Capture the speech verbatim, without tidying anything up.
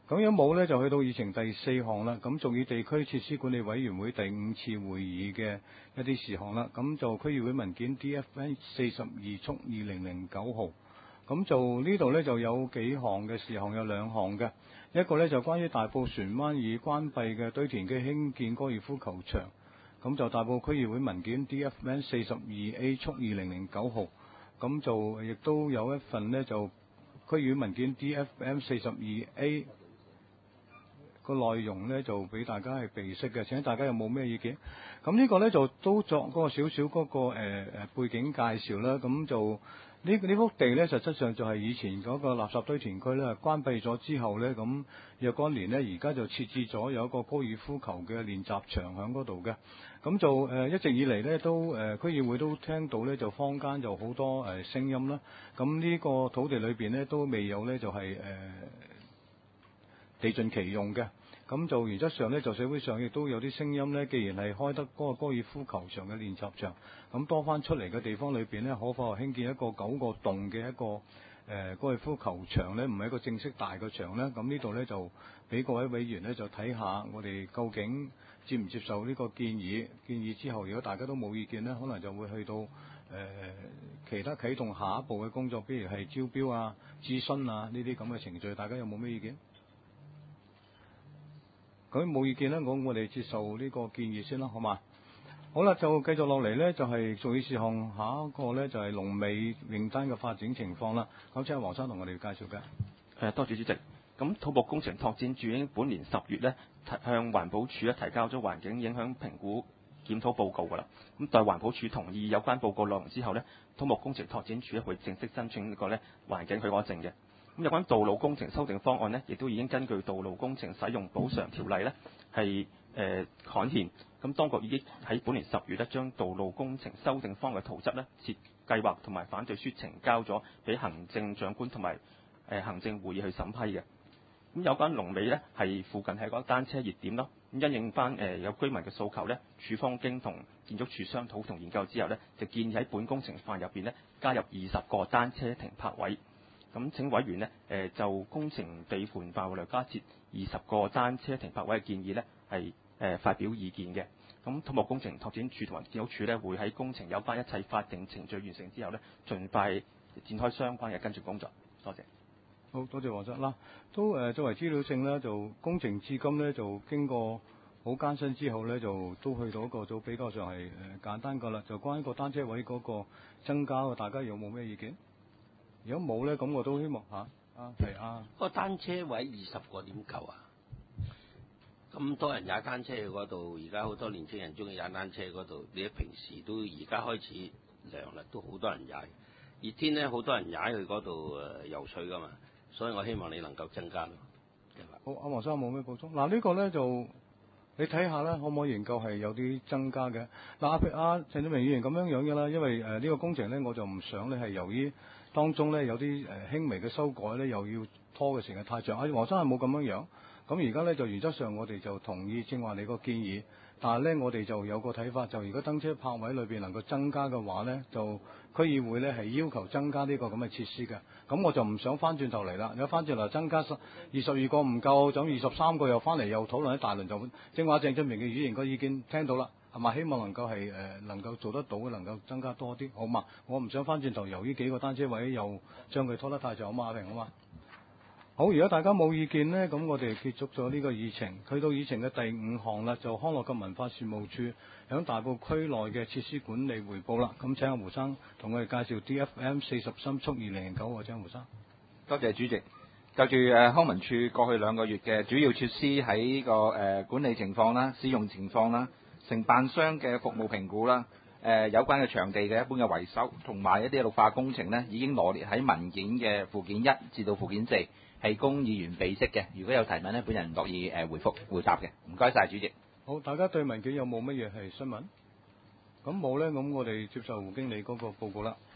咁有冇咧就去到議程第四項啦。咁屬於地區設施管理委員會第五次會議嘅一啲事項啦。咁就區議會文件 D F N 四十二速二零零九號。咁就呢度咧就有幾項嘅事項，有兩項嘅。一個咧就關於大埔船灣已關閉嘅堆填機興建高爾夫球場。咁就大埔區議會文件 D F N 四十二 A 速二零零九號。咁就亦都有一份呢，就區議會文件 D F M 四十二 A。個內容咧就俾大家係備悉嘅，請大家有冇咩意見？咁呢個咧就都作嗰個少少嗰個誒誒、呃、背景介紹啦。咁就呢呢幅地咧，實質上就係以前嗰個垃圾堆填區咧關閉咗之後咧，咁若干年呢，而家就設置咗有一個高爾夫球嘅練習場喺嗰度嘅。咁就誒、呃、一直以嚟咧都誒、呃、區議會都聽到咧就坊間就好多誒、呃、聲音啦。咁呢個土地裏邊咧都未有咧就係、是、誒。呃地盡其用嘅，咁就原則上呢，就社會上亦都有啲聲音呢。既然係開得嗰個高爾夫球場嘅練習場，咁多翻出嚟嘅地方裏邊呢，可否興建一個九個洞嘅一個誒、呃、高爾夫球場呢？唔係一個正式大嘅場呢。咁呢度呢，就俾各位委員呢，就睇下我哋究竟接唔接受呢個建議。建議之後，如果大家都冇意見呢，可能就會去到誒、呃、其他啟動下一步嘅工作，比如係招標啊、諮詢啊呢啲咁嘅程序。大家有冇咩意見？咁冇意見咧，我我哋接受呢個建議先啦，好嘛？好啦，就繼續落嚟呢，就係屬於事項下一個呢，就係龍尾泳灘嘅發展情況啦。咁請黃生同我哋介紹嘅。 誒，多謝主席。咁土木工程拓展署已經本年十月呢，向環保署咧提交咗環境影響評估檢討報告㗎啦。咁待環保署同意有關報告內容之後呢，土木工程拓展署咧會正式申請呢個呢環境許可證嘅。咁有關道路工程修訂方案呢，亦都已經根據道路工程使用補償條例呢係誒刊憲。咁當局已經喺本年十月呢，將道路工程修訂方案嘅圖則呢、設計劃同埋反對書呈交咗俾行政長官同埋誒行政會議去審批嘅。咁有關龍尾呢，係附近係個單車熱點咯。咁因應翻誒有居民嘅訴求呢，署方經同建築署商討同研究之後呢，就建議喺本工程範入邊呢，加入二十個單車停泊位。咁請委員呢，誒就工程地盤範圍內加設二十個單車停泊位嘅建議呢，係誒發表意見嘅。咁土木工程拓展署同埋建築署呢，會喺工程有關一切法定程序完成之後呢，盡快展開相關嘅跟進工作。多謝。 好多謝黃生啦。都誒、呃、作為資料性呢，就工程至今呢，就經過好艱辛之後呢，就都去到一個就比較上係誒簡單㗎啦。就關於個單車位嗰個增加，大家有冇咩意見？如果冇咧，咁我都希望嚇啊係啊。 個單車位二十個點夠啊？咁多人踩單車去嗰度，而家好多年青人中意踩單車嗰度。你平時都而家開始涼啦，都好多人踩。熱天咧，好多人踩去嗰度誒游水噶嘛，所以我希望你能夠增加咯。 好，阿黃生冇咩補充？嗱、啊，這個、呢個咧就你睇下咧，可唔可以研究係有啲增加嘅？嗱、啊，譬如阿陳志明議員咁樣樣嘅啦，因為誒呢、呃這個工程咧，我就唔想咧係由於當中咧有啲誒、呃、輕微嘅修改咧，又要拖嘅時間太長。阿、啊、黃生係冇咁樣樣。咁而家咧就原則上我哋就同意正話你個建議，但係咧我哋就有個睇法，就如果單車泊位裏邊能夠增加嘅話咧，就區議會咧係要求增加呢個咁嘅設施嘅。咁我就唔想翻轉頭嚟啦，如果翻轉頭增加十二十二個唔夠，就二十三個又翻嚟又討論一大輪，就正話鄭俊明嘅議員個意見聽到啦，係嘛？希望能夠係誒、呃、能夠做得到嘅，能夠增加多啲，好嘛？我唔想翻轉頭由於幾個單車位又將佢拖得太長，好嘛？阿平，好嘛？好，如果大家冇意見呢，咁我哋結束咗呢個議程，去到議程嘅第五項啦，就康樂及文化事務處響大埔區內嘅設施管理匯報啦。咁請阿胡生同我哋介紹 D F M 四十三速二零零九，請胡生。 多謝主席。就住誒康文署過去兩個月嘅主要設施喺呢個誒管理情況啦、使用情況啦、承辦商嘅服務評估啦、誒有關嘅場地嘅一般嘅維修同埋一啲綠化工程呢，已經羅列喺文件嘅附件一至到附件四。係供議員備悉嘅，如果有提問呢，本人樂意誒回覆回答嘅。唔該晒主席。 好，大家對文件有冇乜嘢係詢問？咁冇呢，咁我哋接受胡經理嗰個報告啦。